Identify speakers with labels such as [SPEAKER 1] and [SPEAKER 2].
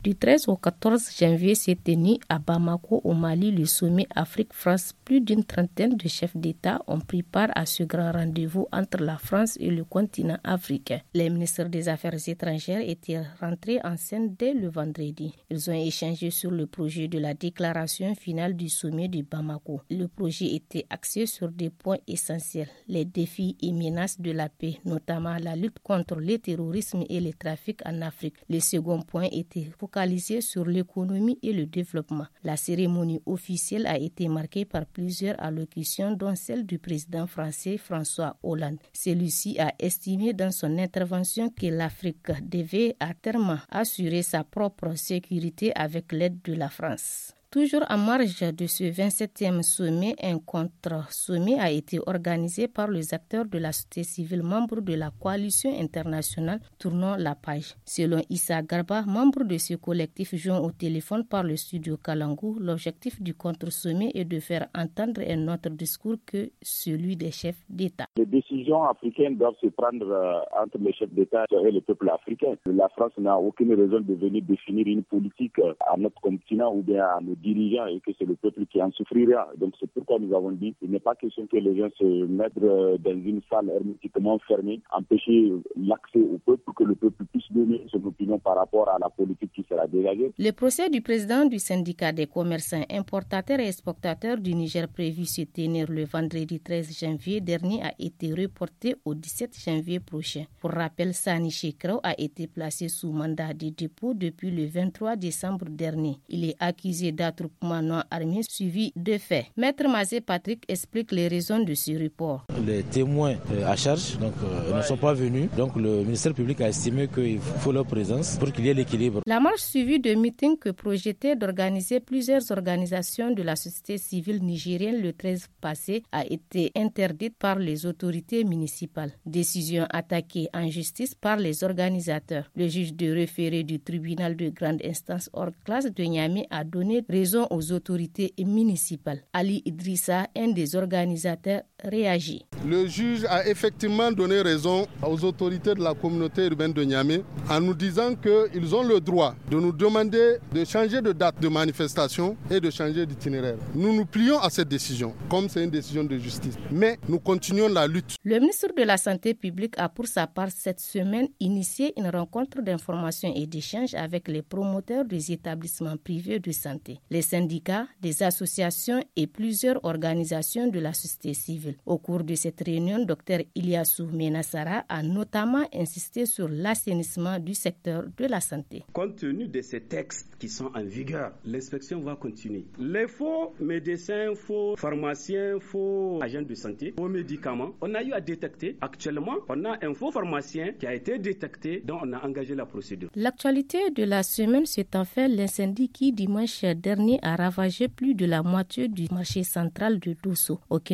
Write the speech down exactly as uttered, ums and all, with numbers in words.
[SPEAKER 1] Du treize au quatorze janvier s'est tenu à Bamako, au Mali, le sommet Afrique-France. Plus d'une trentaine de chefs d'État ont pris part à ce grand rendez-vous entre la France et le continent africain. Les ministres des Affaires étrangères étaient rentrés en scène dès le vendredi. Ils ont échangé sur le projet de la déclaration finale du sommet de Bamako. Le projet était axé sur des points essentiels, les défis et menaces de la paix, notamment la lutte contre le terrorisme et le trafic en Afrique. Le second point était focalisé sur l'économie et le développement. La cérémonie officielle a été marquée par plusieurs allocutions, dont celle du président français François Hollande. Celui-ci a estimé dans son intervention que l'Afrique devait à terme assurer sa propre sécurité avec l'aide de la France. Toujours en marge de ce vingt-septième sommet, un contre-sommet a été organisé par les acteurs de la société civile membres de la coalition internationale Tournons la page. Selon Issa Garba, membre de ce collectif joint au téléphone par le studio Kalangu, l'objectif du contre-sommet est de faire entendre un autre discours que celui des chefs d'État.
[SPEAKER 2] Les décisions africaines doivent se prendre euh, entre les chefs d'État et le peuple africain. La France n'a aucune raison de venir définir une politique à notre continent ou bien à nos dirigeants et que c'est le peuple qui en souffrira. Donc c'est pourquoi nous avons dit qu'il n'est pas question que les gens se mettent dans une salle hermétiquement fermée, empêcher l'accès au peuple pour que le peuple puisse donner son opinion par rapport à la politique qui sera dégagée.
[SPEAKER 1] Le procès du président du syndicat des commerçants, importateurs et exportateurs du Niger prévu se tenir le vendredi treize janvier dernier a été reporté au dix-sept janvier prochain. Pour rappel, Sani Chekrao a été placé sous mandat de dépôt depuis le vingt-trois décembre dernier. Il est accusé d'attroupement non armé suivi de faits. Maître Mazé Patrick explique les raisons de ce report.
[SPEAKER 3] Les témoins à charge donc, euh, ne sont pas venus. Donc le ministère public a estimé qu'il faut leur présence pour qu'il y ait l'équilibre.
[SPEAKER 1] La marche suivie de meetings que projetaient d'organiser plusieurs organisations de la société civile nigérienne le treize passé a été interdite par les autorités municipales. Décision attaquée en justice par les organisateurs. Le juge de référé du tribunal de grande instance hors classe de Niamey a donné raison aux autorités municipales. Ali Idrissa, un des organisateurs, réagit.
[SPEAKER 4] Le juge a effectivement donné raison aux autorités de la communauté urbaine de Niamey en nous disant qu'ils ont le droit de nous demander de changer de date de manifestation et de changer d'itinéraire. Nous nous plions à cette décision, comme c'est une décision de justice. Mais nous continuons la lutte.
[SPEAKER 1] Le ministre de la Santé publique a pour sa part cette semaine initié une rencontre d'information et d'échange avec les promoteurs des établissements privés de santé, les syndicats, des associations et plusieurs organisations de la société civile. Au cours de cette réunion, Dr Ilyassou Menassara a notamment insisté sur l'assainissement du secteur de la santé.
[SPEAKER 5] Compte tenu de ces textes qui sont en vigueur, l'inspection va continuer. Les faux médecins, faux pharmaciens, faux agents de santé, faux médicaments, on a eu à détecter. Actuellement, on a un faux pharmacien qui a été détecté, dont on a engagé la procédure.
[SPEAKER 1] L'actualité de la semaine, c'est en fait l'incendie qui, dimanche dernier, a ravagé plus de la moitié du marché central de Dosso. Aucune